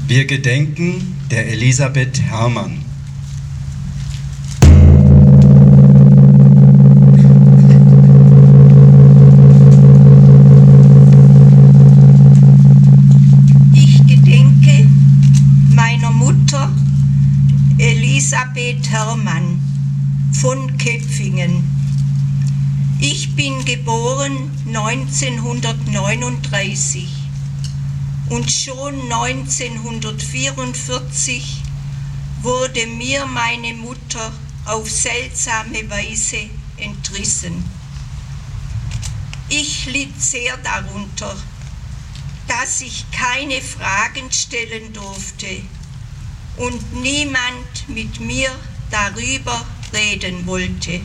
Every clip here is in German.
Wir gedenken der Elisabeth Herrmann. Ich gedenke meiner Mutter Elisabeth Herrmann von Köpfingen. Ich bin geboren 1939 und schon 1944 wurde mir meine Mutter auf seltsame Weise entrissen. Ich litt sehr darunter, dass ich keine Fragen stellen durfte und niemand mit mir darüber reden wollte.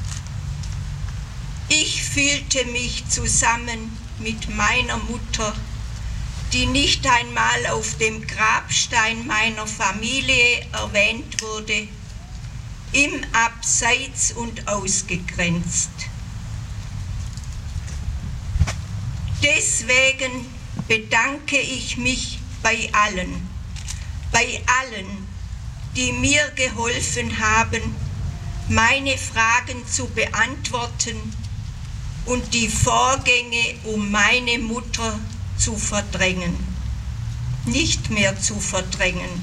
Ich fühlte mich zusammen mit meiner Mutter, die nicht einmal auf dem Grabstein meiner Familie erwähnt wurde, im Abseits und ausgegrenzt. Deswegen bedanke ich mich bei allen, die mir geholfen haben, meine Fragen zu beantworten und die Vorgänge um meine Mutter zu verdrängen, nicht mehr zu verdrängen.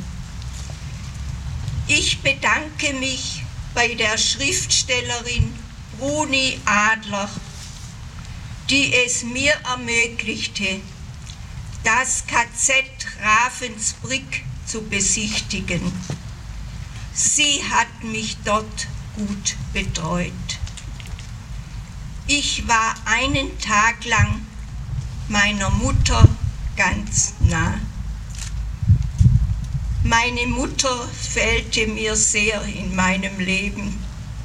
Ich bedanke mich bei der Schriftstellerin Bruni Adler, die es mir ermöglichte, das KZ Ravensbrück zu besichtigen. Sie hat mich dort gut betreut. Ich war einen Tag lang meiner Mutter ganz nah. Meine Mutter fehlte mir sehr in meinem Leben.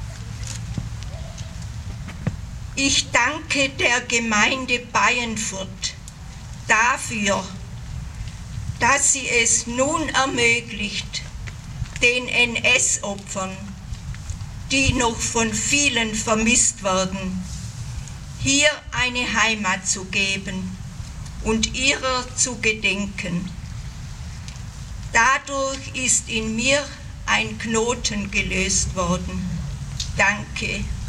Ich danke der Gemeinde Baienfurt dafür, dass sie es nun ermöglicht, den NS-Opfern, die noch von vielen vermisst werden, hier eine Heimat zu geben und ihrer zu gedenken. Dadurch ist in mir ein Knoten gelöst worden. Danke.